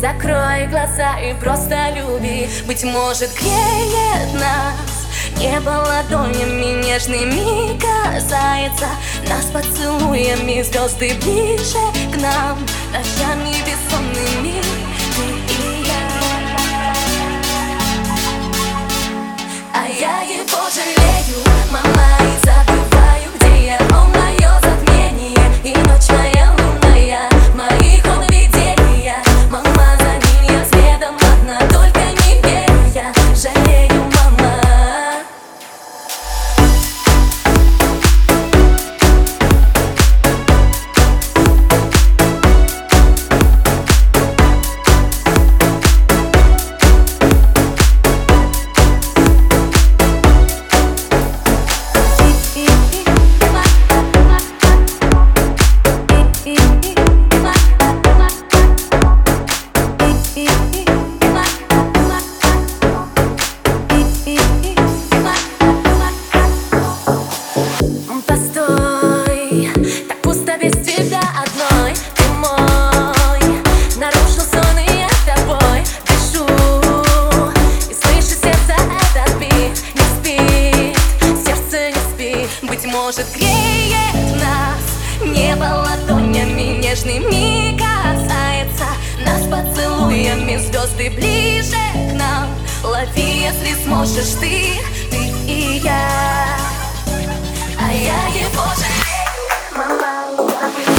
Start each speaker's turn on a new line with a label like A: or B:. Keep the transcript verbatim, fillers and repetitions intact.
A: Закрой глаза и просто люби. Быть может, греет нас небо ладонями нежными касается нас поцелуями, звезды ближе к нам, ночами бессонными, ты и я. А я его жалею, мама, и забываю, где я. Он мое затмение и ночь моя лунная, моих он видения. Мама, за ним я следом одна, только не верю я. Жалею, мама. Быть может, греет нас небо ладонями нежными касается нас поцелуями, звезды ближе к нам. Лови, если сможешь ты, ты и я. А я его жалею, мама,